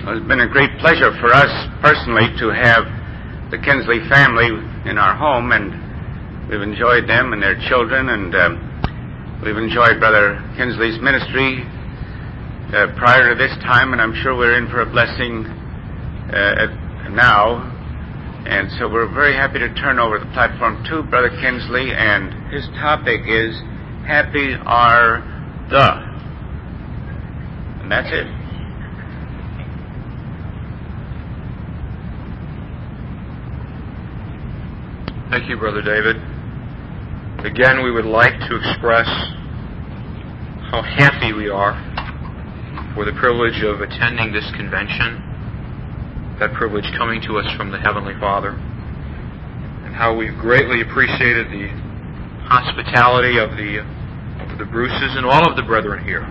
Well, it's been a great pleasure for us personally to have the Kinsley family in our home, and we've enjoyed them and their children, and we've enjoyed Brother Kinsley's ministry prior to this time, and I'm sure we're in for a blessing now. And so we're very happy to turn over the platform to Brother Kinsley, and his topic is Happy Are the. And that's it. Thank you, Brother David. Again, we would like to express how happy we are for the privilege of attending this convention, that privilege coming to us from the Heavenly Father, and how we've greatly appreciated the hospitality of the Bruces and all of the brethren here.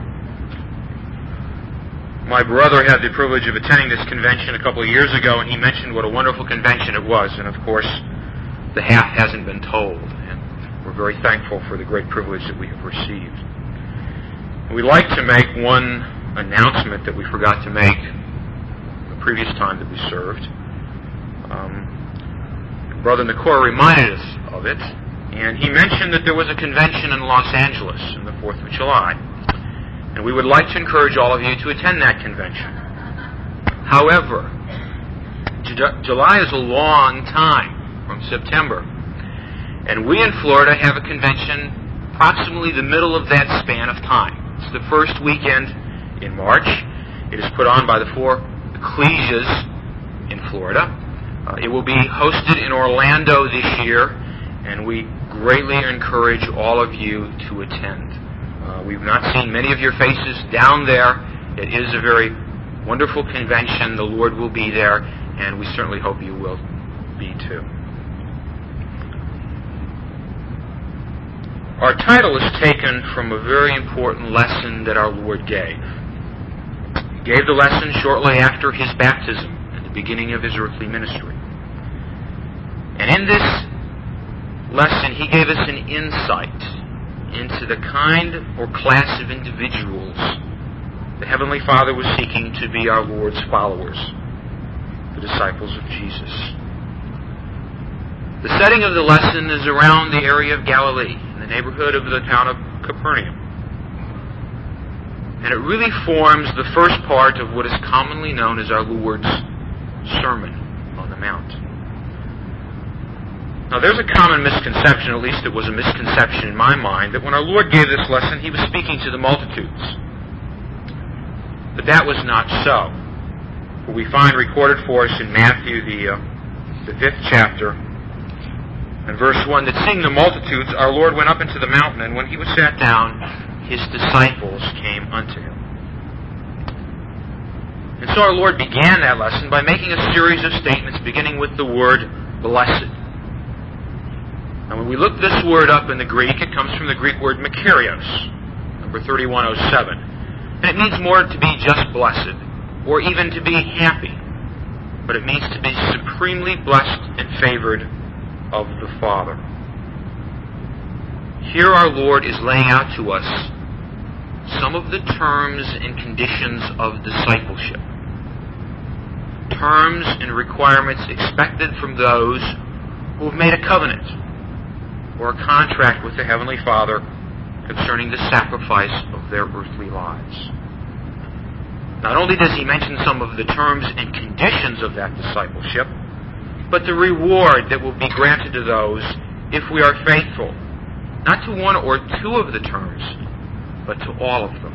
My brother had the privilege of attending this convention a couple of years ago, and he mentioned what a wonderful convention it was, and of course, the half hasn't been told, and we're very thankful for the great privilege that we have received. We'd like to make one announcement that we forgot to make the previous time that we served. Brother Nakor reminded us of it, and he mentioned that there was a convention in Los Angeles on the 4th of July, and we would like to encourage all of you to attend that convention. However, July is a long time from September. And we in Florida have a convention approximately the middle of that span of time. It's the first weekend in March. It is put on by the four ecclesias in Florida. It will be hosted in Orlando this year, and we greatly encourage all of you to attend. We've not seen many of your faces down there. It is a very wonderful convention. The Lord will be there, and we certainly hope you will be too. Our title is taken from a very important lesson that our Lord gave. He gave the lesson shortly after His baptism at the beginning of His earthly ministry. And in this lesson, He gave us an insight into the kind or class of individuals the Heavenly Father was seeking to be our Lord's followers, the disciples of Jesus. The setting of the lesson is around the area of Galilee, in the neighborhood of the town of Capernaum. And it really forms the first part of what is commonly known as our Lord's Sermon on the Mount. Now there's a common misconception, at least it was a misconception in my mind, that when our Lord gave this lesson, He was speaking to the multitudes. But that was not so. For we find recorded for us in Matthew, the 5th chapter, in verse 1, that seeing the multitudes, our Lord went up into the mountain, and when He was sat down, His disciples came unto Him. And so our Lord began that lesson by making a series of statements beginning with the word blessed. Now when we look this word up in the Greek, it comes from the Greek word makarios, number 3107. And it means more to be just blessed, or even to be happy. But it means to be supremely blessed and favored of the Father. Here our Lord is laying out to us some of the terms and conditions of discipleship. Terms and requirements expected from those who have made a covenant or a contract with the Heavenly Father concerning the sacrifice of their earthly lives. Not only does He mention some of the terms and conditions of that discipleship, but the reward that will be granted to those if we are faithful, not to one or two of the terms, but to all of them.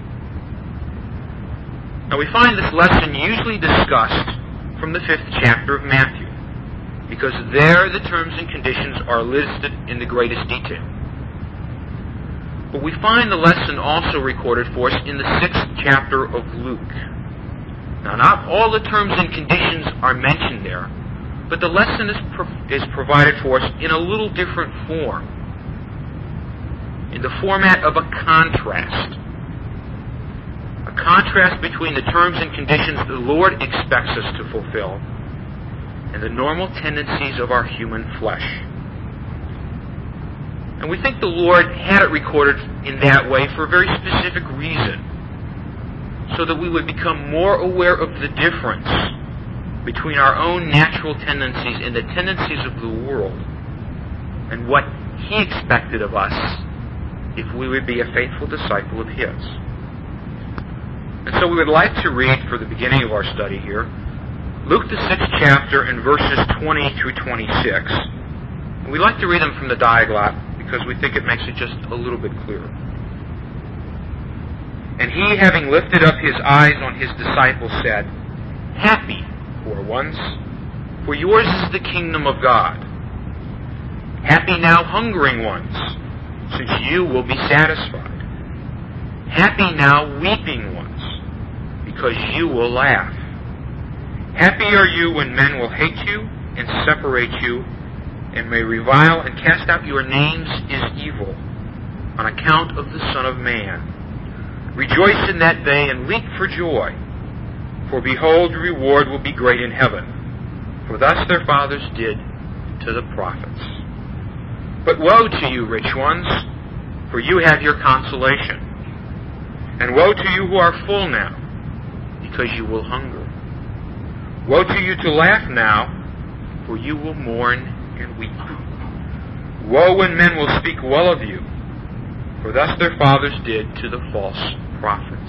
Now we find this lesson usually discussed from the 5th chapter of Matthew, because there the terms and conditions are listed in the greatest detail. But we find the lesson also recorded for us in the 6th chapter of Luke. Now not all the terms and conditions are mentioned there, but the lesson is provided for us in a little different form, in the format of a contrast. A contrast between the terms and conditions the Lord expects us to fulfill and the normal tendencies of our human flesh. And we think the Lord had it recorded in that way for a very specific reason. so that we would become more aware of the difference between our own natural tendencies and the tendencies of the world, and what He expected of us if we would be a faithful disciple of His. And so we would like to read, for the beginning of our study here, Luke the 6th chapter and verses 20 through 26. And we like to read them from the Diaglott because we think it makes it just a little bit clearer. And He, having lifted up His eyes on His disciples, said, Happy, poor ones, for yours is the kingdom of God. Happy now, hungering ones, since you will be satisfied. Happy now, weeping ones, because you will laugh. Happy are you when men will hate you and separate you, and may revile and cast out your names as evil, on account of the Son of Man. Rejoice in that day and leap for joy, for behold, your reward will be great in heaven. For thus their fathers did to the prophets. But woe to you, rich ones, for you have your consolation. And woe to you who are full now, because you will hunger. Woe to you to laugh now, for you will mourn and weep. Woe when men will speak well of you, for thus their fathers did to the false prophets.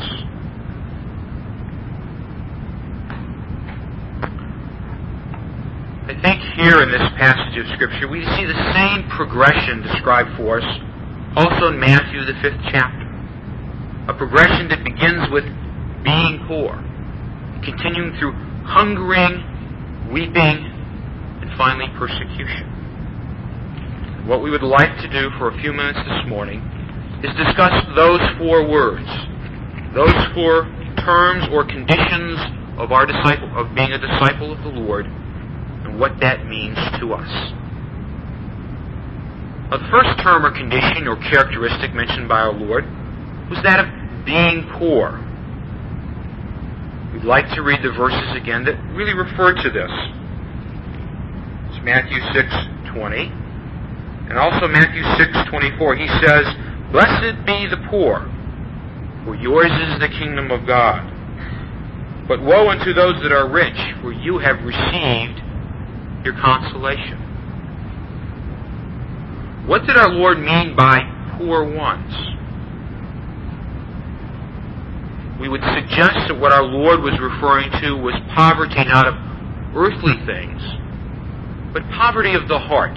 I think here in this passage of Scripture we see the same progression described for us also in Matthew the 5th chapter. A progression that begins with being poor, continuing through hungering, weeping, and finally persecution. What we would like to do for a few minutes this morning is discuss those four words, those four terms or conditions of being a disciple of the Lord, and what that means to us. Now, the first term or condition or characteristic mentioned by our Lord was that of being poor. We'd like to read the verses again that really refer to this. It's Matthew 6:20, and also Matthew 6:24. He says, Blessed be the poor, for yours is the kingdom of God. But woe unto those that are rich, for you have received your consolation. What did our Lord mean by poor ones? We would suggest that what our Lord was referring to was poverty not of earthly things, but poverty of the heart.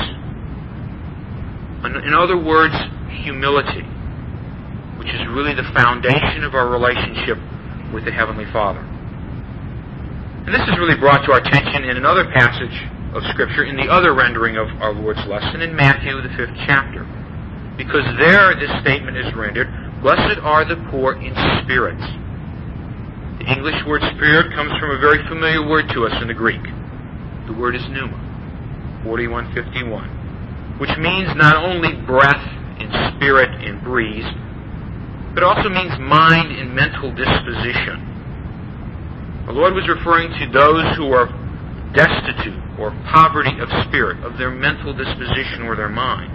In other words, humility, which is really the foundation of our relationship with the Heavenly Father. And this is really brought to our attention in another passage of Scripture, in the other rendering of our Lord's lesson, in Matthew, the 5th chapter. Because there this statement is rendered, Blessed are the poor in spirit. The English word spirit comes from a very familiar word to us in the Greek. The word is pneuma, 4151, which means not only breath and spirit and breeze, but also means mind and mental disposition. The Lord was referring to those who are destitute or poverty of spirit, of their mental disposition or their mind.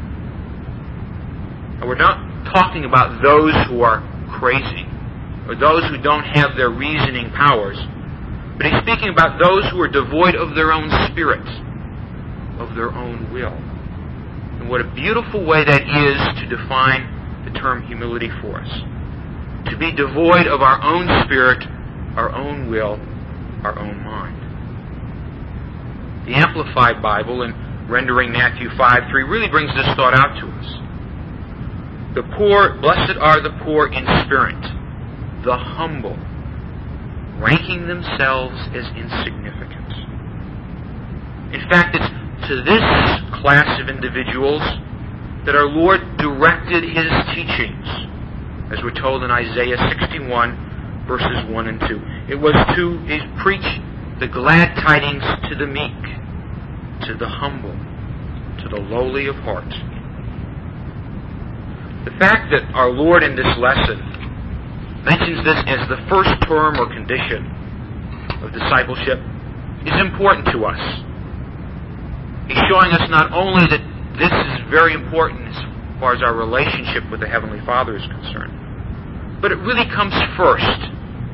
Now, we're not talking about those who are crazy or those who don't have their reasoning powers, but He's speaking about those who are devoid of their own spirit, of their own will. And what a beautiful way that is to define the term humility for us. To be devoid of our own spirit, our own will, our own mind. The Amplified Bible, in rendering Matthew 5:3, really brings this thought out to us. The poor, blessed are the poor in spirit, the humble, ranking themselves as insignificant. In fact, it's to this class of individuals that our Lord directed His teachings, as we're told in Isaiah 61, verses 1 and 2. It was to preach the glad tidings to the meek, to the humble, to the lowly of heart. The fact that our Lord in this lesson mentions this as the first term or condition of discipleship is important to us. He's showing us not only that this is very important as far as our relationship with the Heavenly Father is concerned, but it really comes first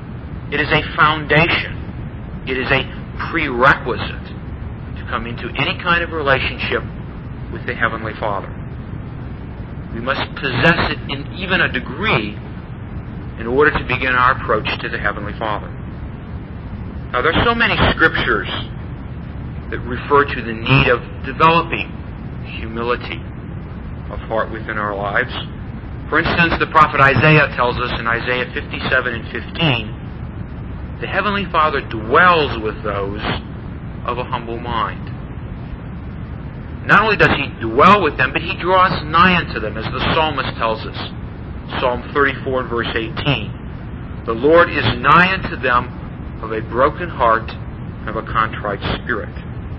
It is a foundation. It is a prerequisite to come into any kind of relationship with the Heavenly Father. We must possess it in even a degree in order to begin our approach to the Heavenly Father. Now, there are so many scriptures that refer to the need of developing humility of heart within our lives. For instance, the prophet Isaiah tells us in Isaiah 57 and 15, the Heavenly Father dwells with those of a humble mind. Not only does He dwell with them, but He draws nigh unto them, as the psalmist tells us. Psalm 34 and verse 18. The Lord is nigh unto them of a broken heart and of a contrite spirit.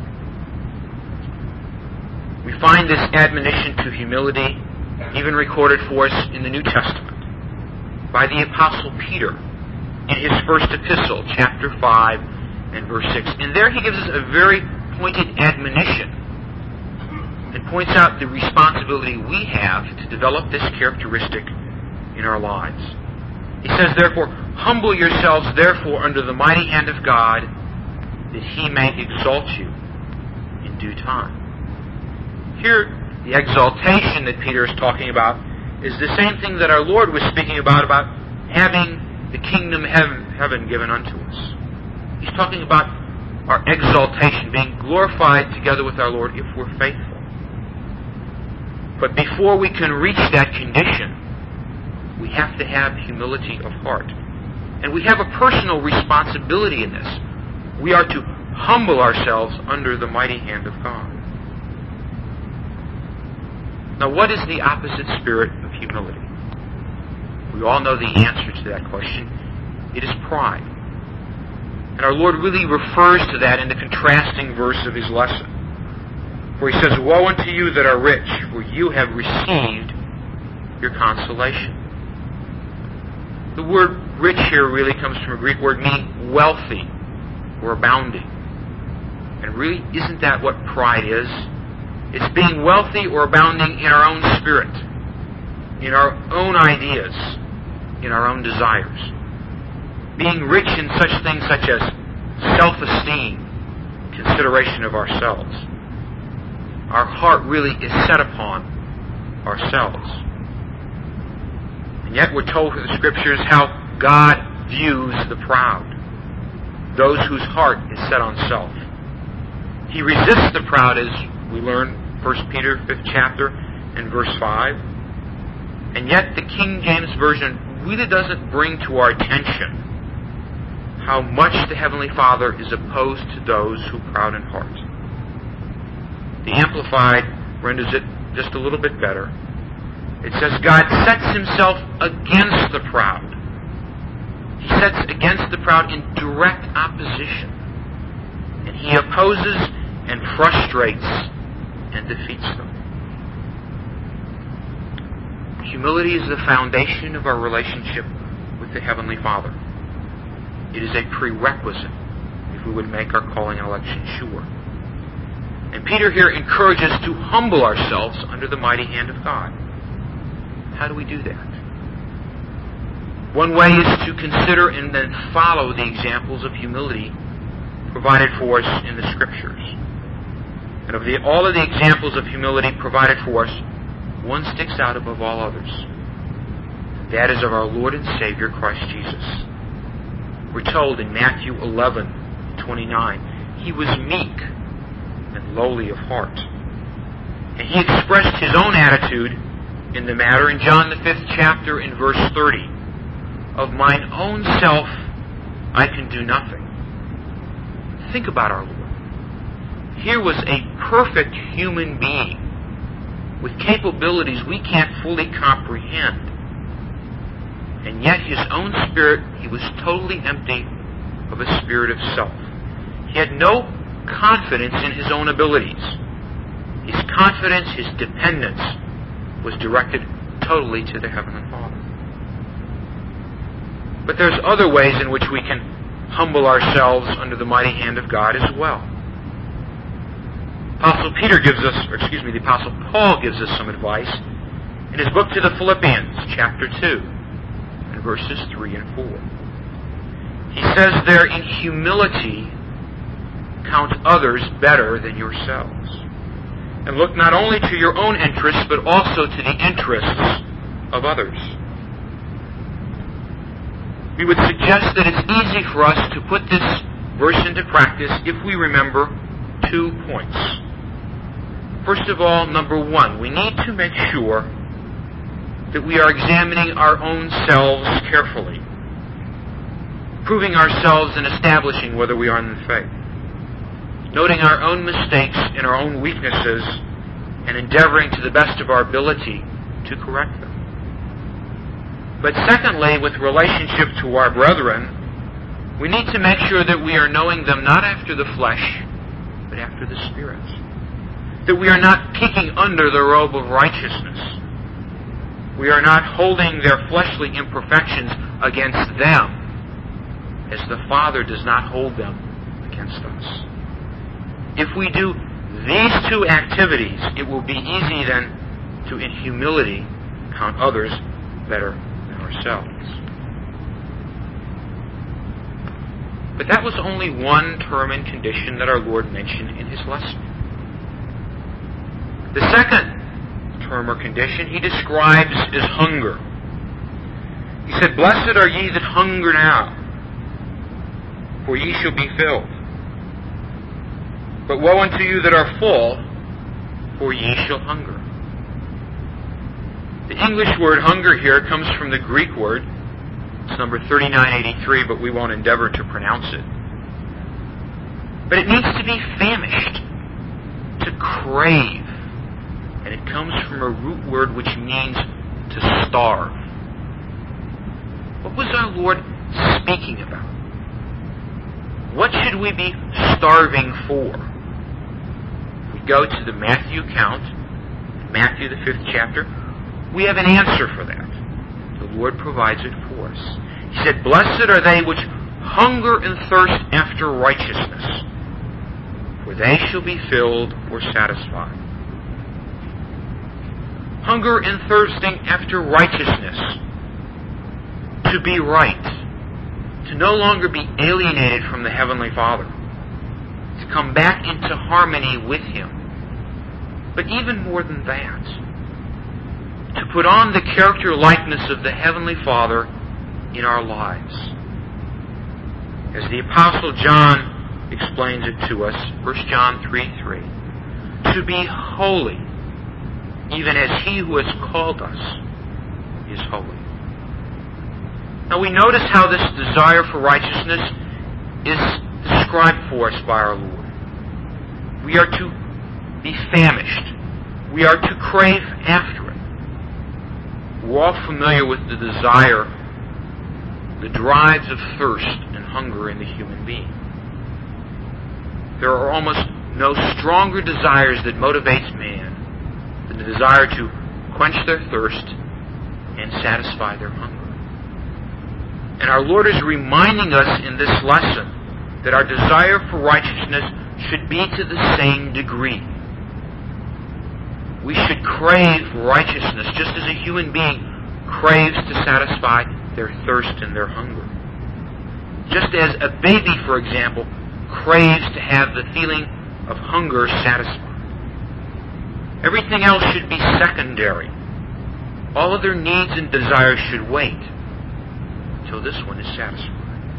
We find this admonition to humility even recorded for us in the New Testament by the Apostle Peter in his first epistle, chapter 5 and verse 6. And there he gives us a very pointed admonition and points out the responsibility we have to develop this characteristic in our lives. He says, therefore, humble yourselves, therefore, under the mighty hand of God, that He may exalt you in due time. Here, the exaltation that Peter is talking about is the same thing that our Lord was speaking about having the kingdom of heaven given unto us. He's talking about our exaltation, being glorified together with our Lord if we're faithful. But before we can reach that condition, we have to have humility of heart. And we have a personal responsibility in this. We are to humble ourselves under the mighty hand of God. Now, what is the opposite spirit of humility? We all know the answer to that question. It is pride. And our Lord really refers to that in the contrasting verse of His lesson, where He says, woe unto you that are rich, for you have received your consolation. The word rich here really comes from a Greek word meaning wealthy or abounding. And really, isn't that what pride is? It's being wealthy or abounding in our own spirit, in our own ideas, in our own desires. Being rich in such things such as self-esteem, consideration of ourselves. Our heart really is set upon ourselves. And yet we're told through the Scriptures how God views the proud, those whose heart is set on self. He resists the proud, as we learn 1 Peter 5th chapter and verse 5. And yet the King James Version really doesn't bring to our attention how much the Heavenly Father is opposed to those who are proud in heart. The Amplified renders it just a little bit better. It says, God sets Himself against the proud. He sets against the proud in direct opposition. And He opposes and frustrates and defeats them. Humility is the foundation of our relationship with the Heavenly Father. It is a prerequisite if we would make our calling and election sure. And Peter here encourages us to humble ourselves under the mighty hand of God. How do we do that? One way is to consider and then follow the examples of humility provided for us in the Scriptures. And of all of the examples of humility provided for us, one sticks out above all others. That is of our Lord and Savior, Christ Jesus. We're told in Matthew 11:29, He was meek and lowly of heart. And He expressed His own attitude in the matter in John the 5th chapter in verse 30. Of mine own self I can do nothing. Think about our Lord. Here was a perfect human being with capabilities we can't fully comprehend. And yet His own spirit, He was totally empty of a spirit of self. He had no confidence in His own abilities. His confidence, His dependence was directed totally to the Heavenly Father. But there's other ways in which we can humble ourselves under the mighty hand of God as well. The Apostle Paul gives us some advice in his book to the Philippians, chapter 2, and verses 3 and 4. He says there, in humility, count others better than yourselves. And look not only to your own interests, but also to the interests of others. We would suggest that it's easy for us to put this verse into practice if we remember 2 points. First of all, number 1, we need to make sure that we are examining our own selves carefully, proving ourselves and establishing whether we are in the faith, noting our own mistakes and our own weaknesses, and endeavoring to the best of our ability to correct them. But secondly, with relationship to our brethren, we need to make sure that we are knowing them not after the flesh, but after the Spirit. That we are not peeking under the robe of righteousness. We are not holding their fleshly imperfections against them, as the Father does not hold them against us. If we do these 2 activities, it will be easy then to, in humility, count others better than ourselves. But that was only one term and condition that our Lord mentioned in His lesson. The second term or condition He describes as hunger. He said, "Blessed are ye that hunger now, for ye shall be filled. But woe unto you that are full, for ye shall hunger." The English word hunger here comes from the Greek word. It's number 3983, but we won't endeavor to pronounce it. But it means to be famished, to crave. And it comes from a root word which means to starve. What was our Lord speaking about? What should we be starving for? If we go to the Matthew account, Matthew the 5th chapter, we have an answer for that. The Lord provides it for us. He said, "Blessed are they which hunger and thirst after righteousness, for they shall be filled or satisfied." Hunger and thirsting after righteousness, to be right, to no longer be alienated from the Heavenly Father, to come back into harmony with Him. But even more than that, to put on the character likeness of the Heavenly Father in our lives. As the Apostle John explains it to us, 1 John 3:3, to be holy, even as He who has called us is holy. Now we notice how this desire for righteousness is described for us by our Lord. We are to be famished. We are to crave after it. We're all familiar with the desire, the drives of thirst and hunger in the human being. There are almost no stronger desires that motivates man than the desire to quench their thirst and satisfy their hunger. And our Lord is reminding us in this lesson that our desire for righteousness should be to the same degree. We should crave righteousness just as a human being craves to satisfy their thirst and their hunger. Just as a baby, for example, craves to have the feeling of hunger satisfied. Everything else should be secondary. All other needs and desires should wait until this one is satisfied.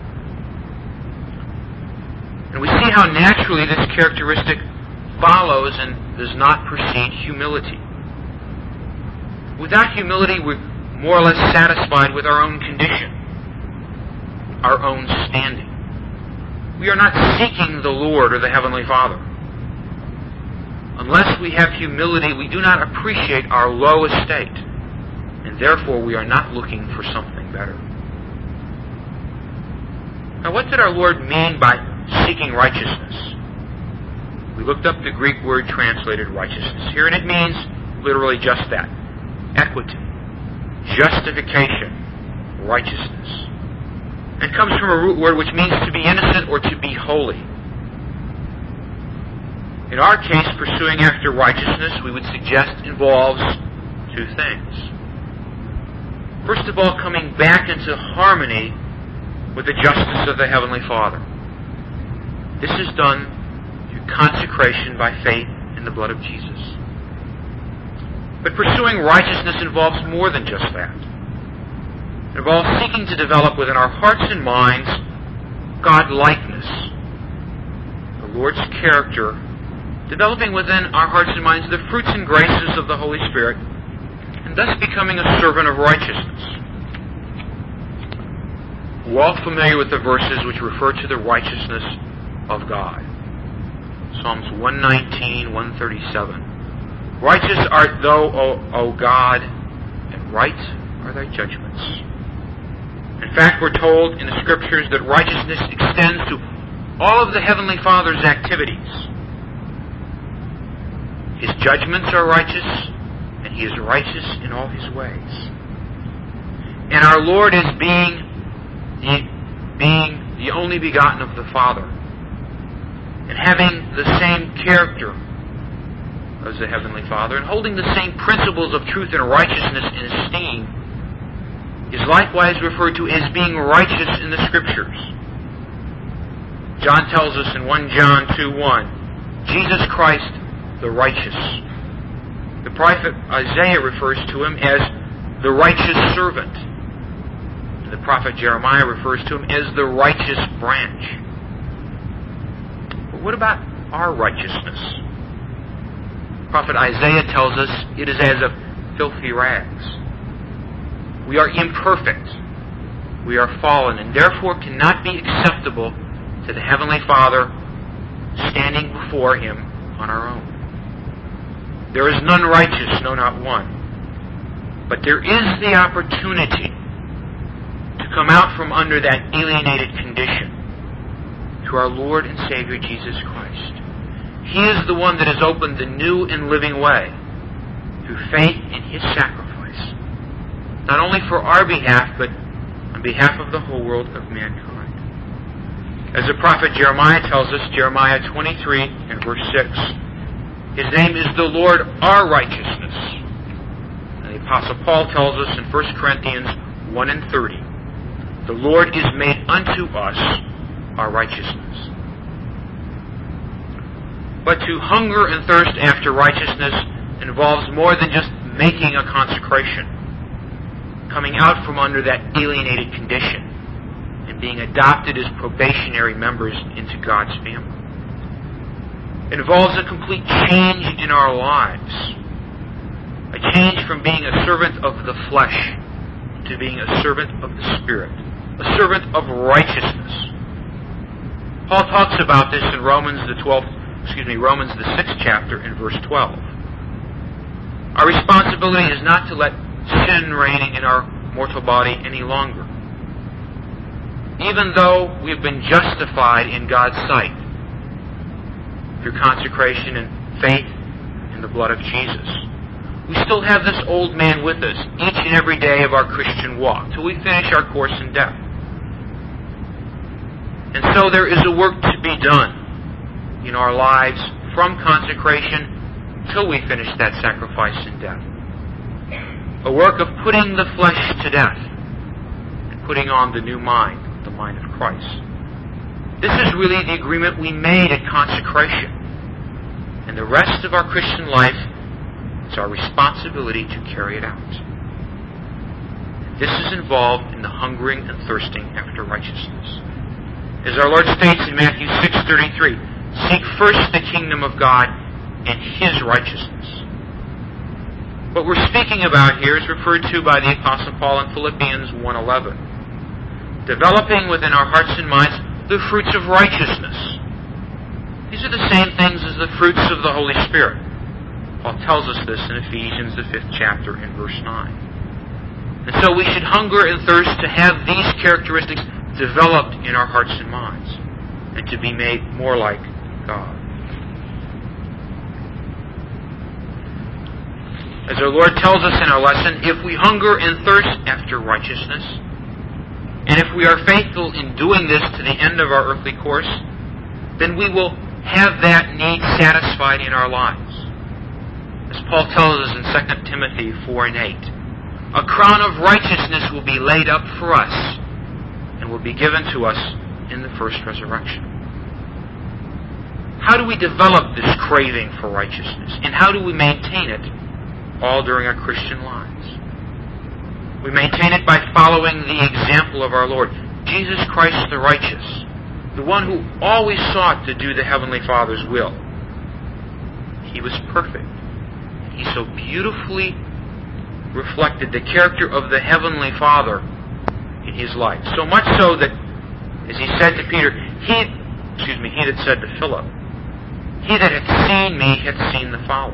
And we see how naturally this characteristic follows and does not precede humility. Without humility, we're more or less satisfied with our own condition, our own standing. We are not seeking the Lord or the Heavenly Father. Unless we have humility, we do not appreciate our low estate, and therefore we are not looking for something better. Now, what did our Lord mean by seeking righteousness? We looked up the Greek word translated righteousness here, and it means literally just that. Equity, justification, righteousness. It comes from a root word which means to be innocent or to be holy. In our case, pursuing after righteousness, we would suggest, involves 2 things. First of all, coming back into harmony with the justice of the Heavenly Father. This is done through consecration by faith in the blood of Jesus. But pursuing righteousness involves more than just that. It involves seeking to develop within our hearts and minds God-likeness, the Lord's character, developing within our hearts and minds the fruits and graces of the Holy Spirit, and thus becoming a servant of righteousness. We're all familiar with the verses which refer to the righteousness of God. Psalms 119, 137. Righteous art thou, O God, and right are thy judgments. In fact, we're told in the Scriptures that righteousness extends to all of the Heavenly Father's activities. His judgments are righteous, and He is righteous in all His ways. And our Lord is being the only begotten of the Father, and having the same character as the Heavenly Father, and holding the same principles of truth and righteousness in esteem, is likewise referred to as being righteous in the Scriptures. John tells us in 1 John 2:1, Jesus Christ the righteous. The prophet Isaiah refers to Him as the righteous servant. And the prophet Jeremiah refers to Him as the righteous branch. But what about our righteousness? Prophet Isaiah tells us it is as of filthy rags. We are imperfect. We are fallen, and therefore cannot be acceptable to the Heavenly Father standing before Him on our own. There is none righteous, no, not one. But there is the opportunity to come out from under that alienated condition to our Lord and Savior Jesus Christ. He is the one that has opened the new and living way through faith in His sacrifice, not only for our behalf, but on behalf of the whole world of mankind. As the prophet Jeremiah tells us, Jeremiah 23 and verse 6, His name is the Lord our righteousness. And the Apostle Paul tells us in 1 Corinthians 1 and 30, the Lord is made unto us our righteousness. But to hunger and thirst after righteousness involves more than just making a consecration, coming out from under that alienated condition, and being adopted as probationary members into God's family. It involves a complete change in our lives, a change from being a servant of the flesh to being a servant of the Spirit, a servant of righteousness. Paul talks about this in Romans the 6th chapter in verse 12. Our responsibility is not to let sin reign in our mortal body any longer. Even though we've been justified in God's sight through consecration and faith in the blood of Jesus, we still have this old man with us each and every day of our Christian walk till we finish our course in death. And so there is a work to be done in our lives from consecration till we finish that sacrifice in death. A work of putting the flesh to death and putting on the new mind, the mind of Christ. This is really the agreement we made at consecration. And the rest of our Christian life, it's our responsibility to carry it out. This is involved in the hungering and thirsting after righteousness. As our Lord states in Matthew 6:33, seek first the kingdom of God and His righteousness. What we're speaking about here is referred to by the Apostle Paul in Philippians 1:11. Developing within our hearts and minds the fruits of righteousness. These are the same things as the fruits of the Holy Spirit. Paul tells us this in Ephesians, the 5th chapter, in verse 9. And so we should hunger and thirst to have these characteristics developed in our hearts and minds, and to be made more like God. As our Lord tells us in our lesson, if we hunger and thirst after righteousness, and if we are faithful in doing this to the end of our earthly course, then we will have that need satisfied in our lives. As Paul tells us in 2 Timothy 4 and 8, a crown of righteousness will be laid up for us, and will be given to us in the first resurrection. How do we develop this craving for righteousness? And how do we maintain it all during our Christian lives? We maintain it by following the example of our Lord, Jesus Christ the righteous, the one who always sought to do the Heavenly Father's will. He was perfect. He so beautifully reflected the character of the Heavenly Father in his life. So much so that, as he said to Peter, he that said to Philip, "He that hath seen me hath seen the Father."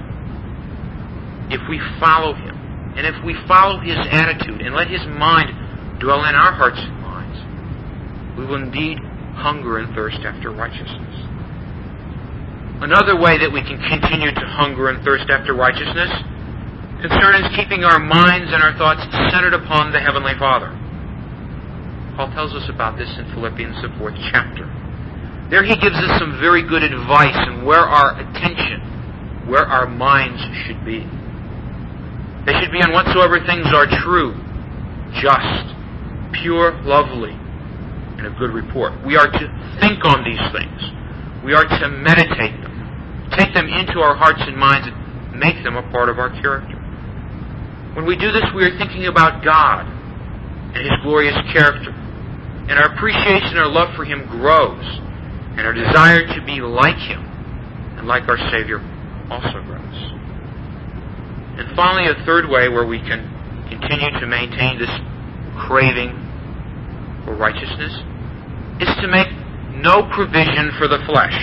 If we follow him, and if we follow his attitude, and let his mind dwell in our hearts and minds, we will indeed hunger and thirst after righteousness. Another way that we can continue to hunger and thirst after righteousness concerns keeping our minds and our thoughts centered upon the Heavenly Father. Paul tells us about this in Philippians, the 4th chapter. There he gives us some very good advice on where our attention, where our minds should be. They should be on whatsoever things are true, just, pure, lovely, and of good report. We are to think on these things. We are to meditate them, take them into our hearts and minds, and make them a part of our character. When we do this, we are thinking about God and his glorious character, and our appreciation and our love for him grows, and our desire to be like him and like our Savior also grows. And finally, a third way where we can continue to maintain this craving for righteousness is to make no provision for the flesh,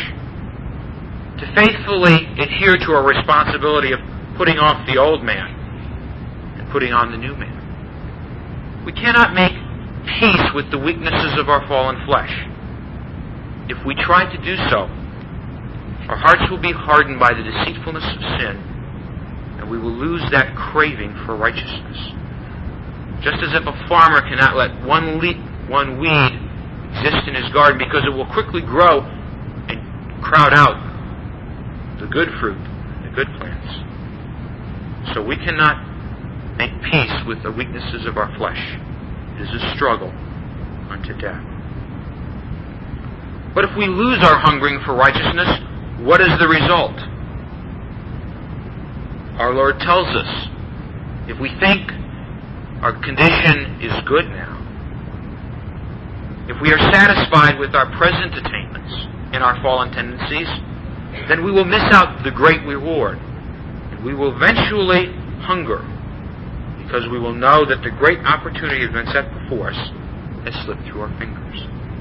to faithfully adhere to our responsibility of putting off the old man and putting on the new man. We cannot make peace with the weaknesses of our fallen flesh. If we try to do so, our hearts will be hardened by the deceitfulness of sin, and we will lose that craving for righteousness. Just as if a farmer cannot let one weed exist in his garden because it will quickly grow and crowd out the good fruit, the good plants. So we cannot make peace with the weaknesses of our flesh. It is a struggle unto death. But if we lose our hungering for righteousness, what is the result? Our Lord tells us, if we think our condition is good now, if we are satisfied with our present attainments and our fallen tendencies, then we will miss out the great reward, and we will eventually hunger, because we will know that the great opportunity has been set before us has slipped through our fingers.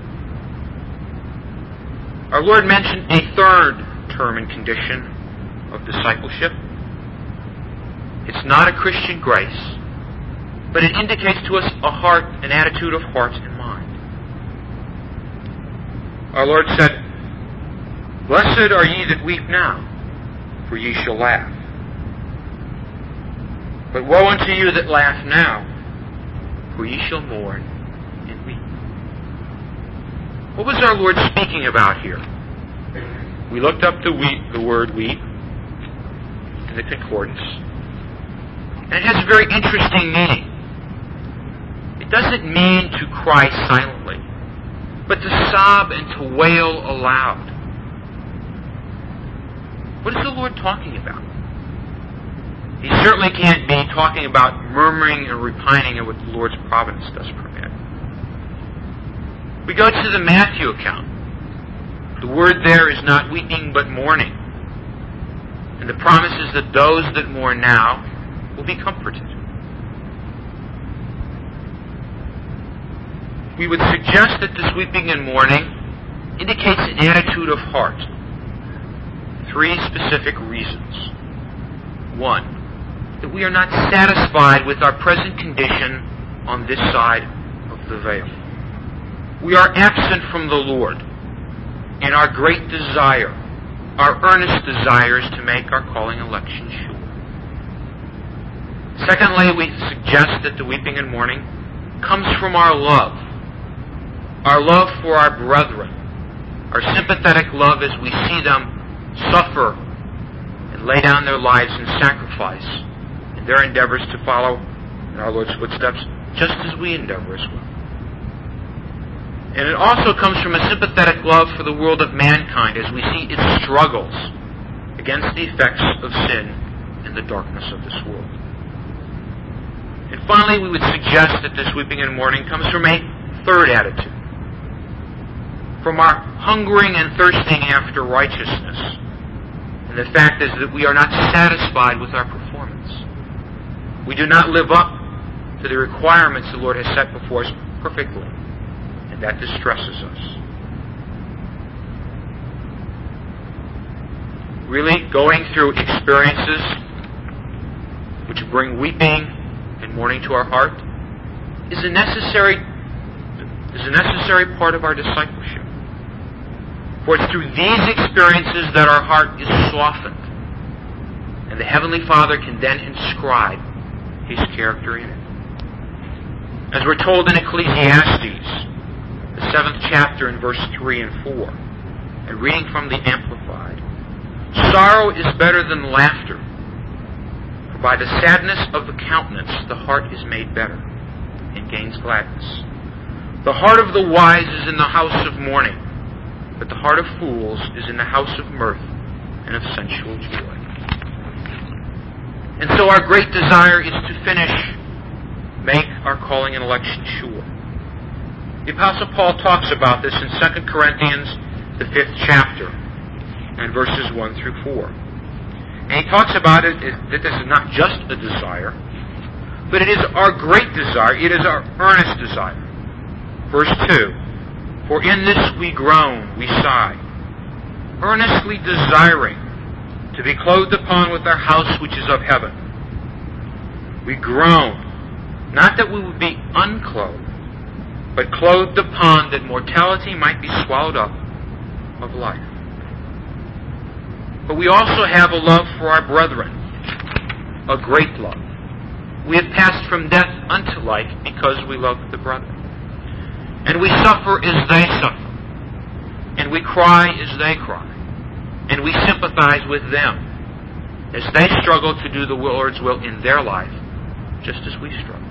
Our Lord mentioned a third term and condition of discipleship. It's not a Christian grace, but it indicates to us a heart, an attitude of heart and mind. Our Lord said, "Blessed are ye that weep now, for ye shall laugh. But woe unto you that laugh now, for ye shall mourn and weep." What was our Lord speaking about here? We looked up the word weep in the concordance, and it has a very interesting meaning. It doesn't mean to cry silently, but to sob and to wail aloud. What is the Lord talking about? He certainly can't be talking about murmuring and repining at what the Lord's providence does permit. We go to the Matthew account. The word there is not weeping but mourning. And the promise is that those that mourn now will be comforted. We would suggest that this weeping and mourning indicates an attitude of heart. 3 specific reasons. 1, that we are not satisfied with our present condition on this side of the veil. We are absent from the Lord, and our great desire, our earnest desire, is to make our calling election sure. Secondly, we suggest that the weeping and mourning comes from our love for our brethren, our sympathetic love as we see them suffer and lay down their lives in sacrifice in their endeavors to follow in our Lord's footsteps, just as we endeavor as well. And it also comes from a sympathetic love for the world of mankind as we see its struggles against the effects of sin and the darkness of this world. And finally, we would suggest that this weeping and mourning comes from a third attitude. From our hungering and thirsting after righteousness. And the fact is that we are not satisfied with our performance. We do not live up to the requirements the Lord has set before us perfectly. And that distresses us. Really, going through experiences which bring weeping and mourning to our heart is a necessary part of our discipleship. For it's through these experiences that our heart is softened, and the Heavenly Father can then inscribe His character in it. As we're told in Ecclesiastes, the 7th chapter in verse 3 and 4, and reading from the Amplified, sorrow is better than laughter, for by the sadness of the countenance the heart is made better and gains gladness. The heart of the wise is in the house of mourning, but the heart of fools is in the house of mirth and of sensual joy. And so our great desire is to make our calling and election sure. The Apostle Paul talks about this in 2 Corinthians, the 5th chapter, and verses 1 through 4. And he talks about it that this is not just a desire, but it is our great desire, it is our earnest desire. Verse 2, for in this we groan, we sigh, earnestly desiring to be clothed upon with our house which is of heaven. We groan, not that we would be unclothed, but clothed upon that mortality might be swallowed up of life. But we also have a love for our brethren, a great love. We have passed from death unto life because we love the brethren. And we suffer as they suffer. And we cry as they cry. And we sympathize with them as they struggle to do the Lord's will in their life, just as we struggle.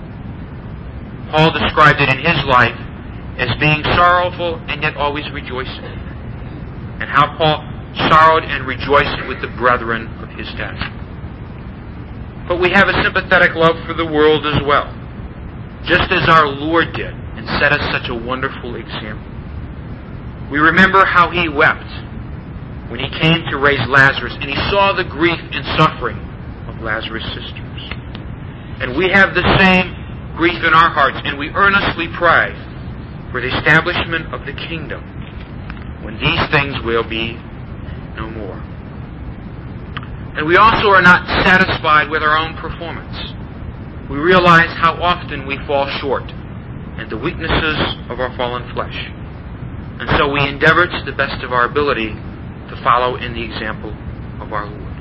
Paul described it in his life as being sorrowful and yet always rejoicing. And how Paul sorrowed and rejoiced with the brethren of his death. But we have a sympathetic love for the world as well, just as our Lord did, and set us such a wonderful example. We remember how He wept when He came to raise Lazarus, and He saw the grief and suffering of Lazarus' sisters. And we have the same grief in our hearts, and we earnestly pray for the establishment of the kingdom when these things will be no more. And we also are not satisfied with our own performance. We realize how often we fall short and the weaknesses of our fallen flesh. And so we endeavor to the best of our ability to follow in the example of our Lord.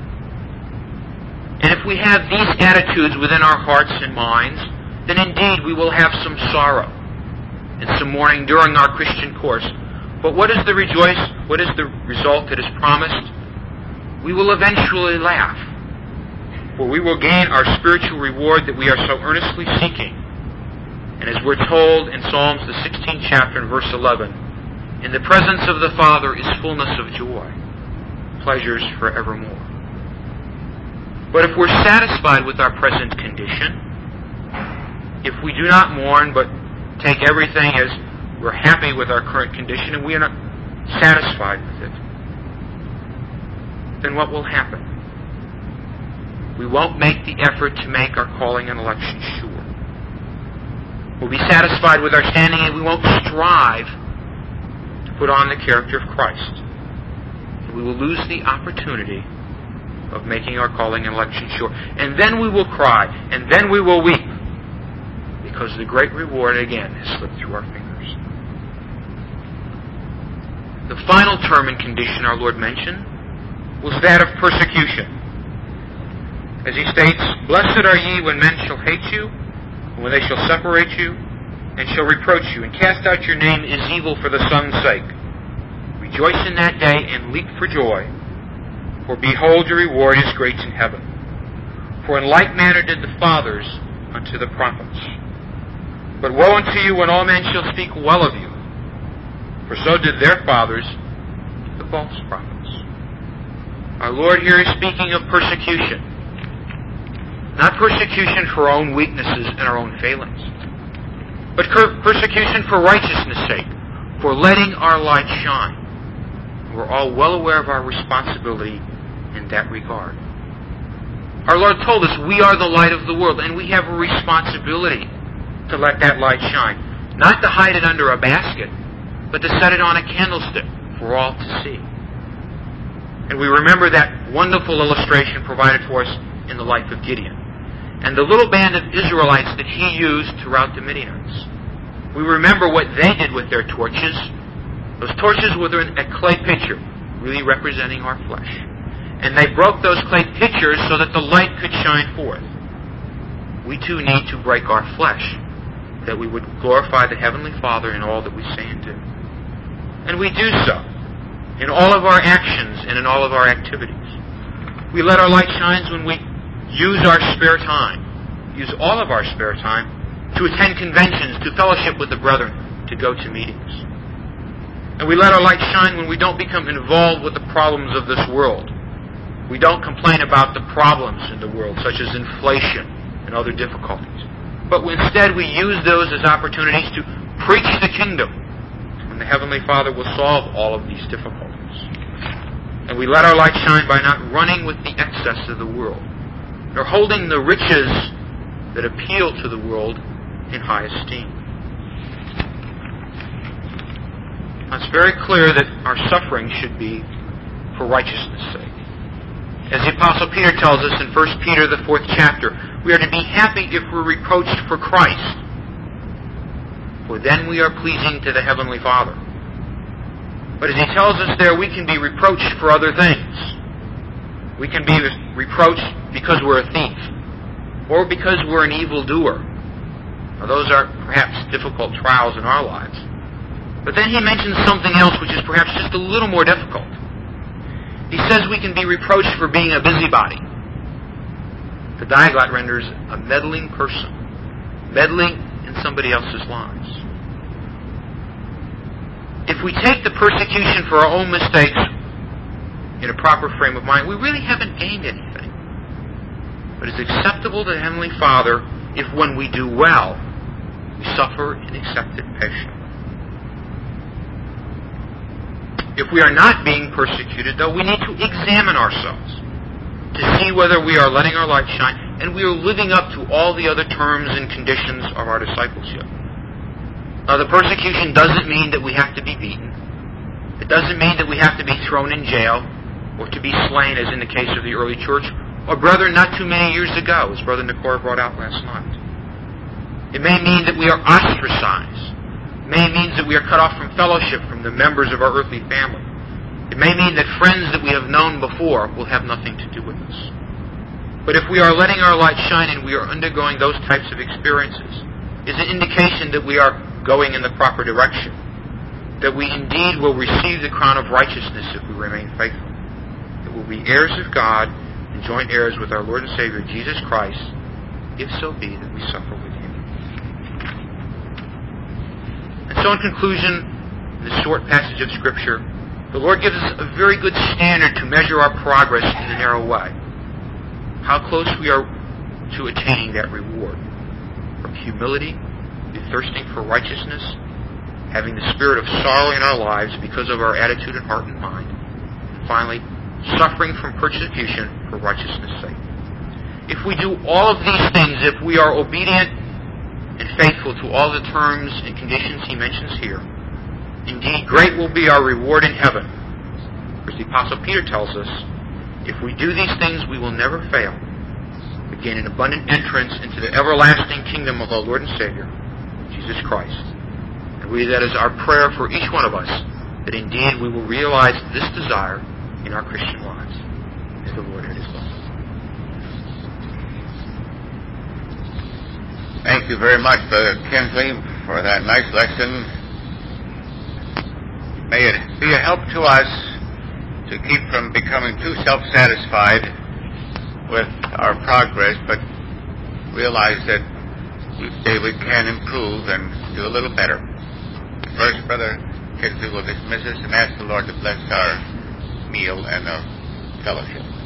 And if we have these attitudes within our hearts and minds, then indeed we will have some sorrow and some mourning during our Christian course. But what is the result that is promised? We will eventually laugh, for we will gain our spiritual reward that we are so earnestly seeking. And as we're told in Psalms, the 16th chapter and verse 11, in the presence of the Father is fullness of joy, pleasures forevermore. But if we're satisfied with our present condition, if we do not mourn but take everything as we're happy with our current condition and we are not satisfied with it, then what will happen? We won't make the effort to make our calling and election sure. We'll be satisfied with our standing and we won't strive to put on the character of Christ. And we will lose the opportunity of making our calling and election sure. And then we will cry, and then we will weep, because the great reward again has slipped through our fingers. The final term and condition our Lord mentioned was that of persecution. As He states, blessed are ye when men shall hate you, when they shall separate you, and shall reproach you, and cast out your name as evil for the Son's sake. Rejoice in that day, and leap for joy, for behold, your reward is great in heaven. For in like manner did the fathers unto the prophets. But woe unto you when all men shall speak well of you, for so did their fathers, the false prophets. Our Lord here is speaking of persecution. Not persecution for our own weaknesses and our own failings, but persecution for righteousness' sake, for letting our light shine. We're all well aware of our responsibility in that regard. Our Lord told us we are the light of the world, and we have a responsibility to let that light shine. Not to hide it under a basket, but to set it on a candlestick for all to see. And we remember that wonderful illustration provided for us in the life of Gideon and the little band of Israelites that he used throughout the Midianites. We remember what they did with their torches. Those torches were a clay pitcher, really representing our flesh. And they broke those clay pitchers so that the light could shine forth. We too need to break our flesh, that we would glorify the Heavenly Father in all that we say and do. And we do so in all of our actions and in all of our activities. We let our light shine when we use our spare time, use all of our spare time, to attend conventions, to fellowship with the brethren, to go to meetings. And we let our light shine when we don't become involved with the problems of this world. We don't complain about the problems in the world, such as inflation and other difficulties. But instead we use those as opportunities to preach the kingdom, when the Heavenly Father will solve all of these difficulties. And we let our light shine by not running with the excess of the world, nor holding the riches that appeal to the world in high esteem. Now, it's very clear that our suffering should be for righteousness' sake. As the Apostle Peter tells us in 1 Peter, the 4th chapter, we are to be happy if we're reproached for Christ, for then we are pleasing to the Heavenly Father. But as he tells us there, we can be reproached for other things. We can be reproached because we're a thief, or because we're an evildoer. Now, those are perhaps difficult trials in our lives. But then he mentions something else which is perhaps just a little more difficult. He says we can be reproached for being a busybody. The Diaglott renders a meddling person, meddling in somebody else's lives. If we take the persecution for our own mistakes in a proper frame of mind, we really haven't gained anything. But it's acceptable to the Heavenly Father if when we do well, we suffer and accept it patiently. If we are not being persecuted, though, we need to examine ourselves to see whether we are letting our light shine and we are living up to all the other terms and conditions of our discipleship. Now, the persecution doesn't mean that we have to be beaten. It doesn't mean that we have to be thrown in jail or to be slain, as in the case of the early church, or brethren not too many years ago, as Brother Nikora brought out last night. It may mean that we are ostracized. It may mean that we are cut off from fellowship from the members of our earthly family. It may mean that friends that we have known before will have nothing to do with us. But if we are letting our light shine and we are undergoing those types of experiences, is an indication that we are going in the proper direction, that we indeed will receive the crown of righteousness if we remain faithful, that we'll be heirs of God and joint heirs with our Lord and Savior Jesus Christ, if so be that we suffer with Him. And so in conclusion, in this short passage of Scripture, the Lord gives us a very good standard to measure our progress in the narrow way. How close we are to attaining that reward. From humility, to thirsting for righteousness, having the spirit of sorrow in our lives because of our attitude and heart and mind. And finally, suffering from persecution for righteousness' sake. If we do all of these things, if we are obedient and faithful to all the terms and conditions he mentions here, indeed great will be our reward in heaven. As the Apostle Peter tells us, if we do these things, we will never fail. We gain an abundant entrance into the everlasting kingdom of our Lord and Savior, Jesus Christ. And that is our prayer for each one of us, that indeed we will realize this desire in our Christian lives. May the Lord add His blessing. Thank you very much, Brother Kinsley, for that nice lesson. May it be a help to us to keep from becoming too self-satisfied with our progress, but realize that each day we can improve and do a little better. First, Brother Kinsley will dismiss us and ask the Lord to bless our meal and our fellowship.